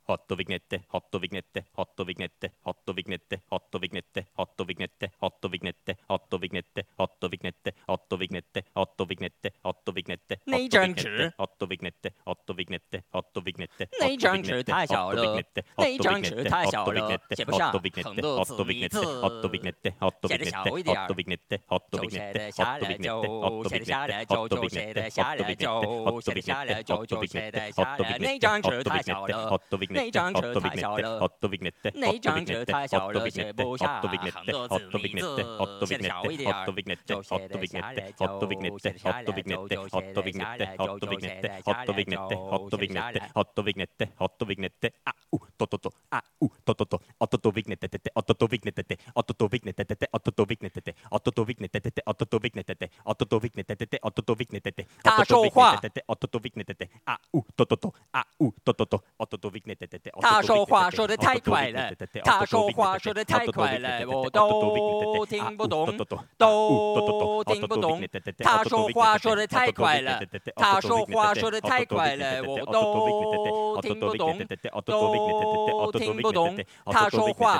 Otto Vignette, Otto Vignette, Otto Vignette, Otto Vignette, Otto Vignette, Otto Vignette, Otto Vignette, Otto Vignette, Otto Vignette, Otto Vignette, Otto Vignette, Otto Vignette, 那一张纸 Otto Vignette, Otto Vignette, Otto Vignette, 那一张纸太小了，那一张纸太小了，写不上横的字名字，写的小一点儿，就写的下来就写的下来就写的下来就写的下来就写的下来，那张纸太小了，那张纸太小了，那张纸太小了，写不下横的字名字，写的小一点儿，就写的下来就写的下来就写的下来就写的下来就写的下来就。 Otto Vignette, Otto Vignette, Toto, Toto, Otto Vignette, Otto Vignette, Otto Vignette, Otto Vignette, Otto Vignette, Otto Vignette, Otto Vignette, Otto Vignette, 他说话 Otto Vignette, Toto, Toto, Otto Vignette, 他说话说得太快了，他说话说得太快了，我都听不懂，都听不懂。他说话说得太快了，他说话说得太快了，我都听不懂，都听不懂。他说话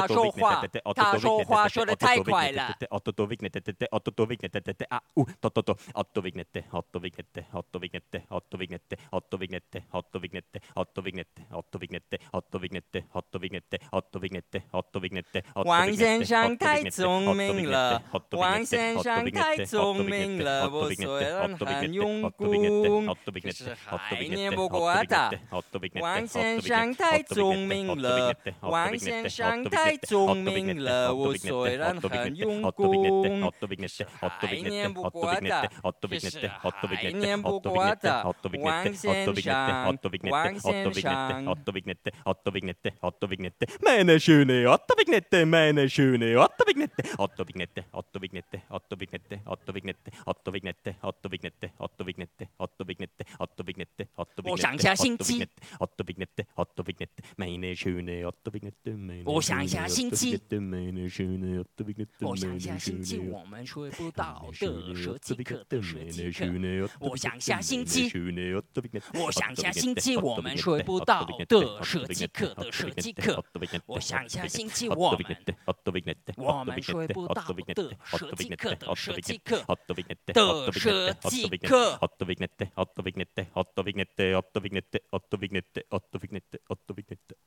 说得太快了。 Otto Vignette, Otto Vignette, Otto Vignette, Otto Vignette, Otto Vignette, Otto Vignette, Otto Vignette, Otto Vignette, Otto Vignette, Otto Vignette, Otto Vignette, Otto Vignette, Otto Vignette, Otto Vignette, 王先生太聪明了，王先生太聪明了，我虽然很用功，可是还念不过他。王先生太聪明了，王先生太聪明了，我虽然很用功，可是还念不过他，可是还念不过他。王先生，王先生。 Otto Vignette, Otto Vignette, Otto Vignette, meine schöne Otto Vignette, meine schöne Otto Vignette, Otto Vignette, Otto Vignette, Otto Vignette, Otto Vignette, Otto Vignette, Otto Vignette, Otto Vignette, Otto Vignette, Otto Vignette, Otto Vignette, 我想一下星期 Otto Vignette, Otto Vignette, meine schöne Otto Vignette, meine 我想一下星期 meine schöne Otto Vignette, 我想一下星期我们睡不到的舍弃课的舍弃课。我想一下星期，我想一下星期我们睡不到的舍弃课的舍弃课。我想一下星期我们睡不到的舍弃课的舍弃课的舍弃课。 Otto Vignette, Otto Vignette, Otto Vignette, Otto Vignette, Otto Vignette, Otto Vignette, Otto Vignette.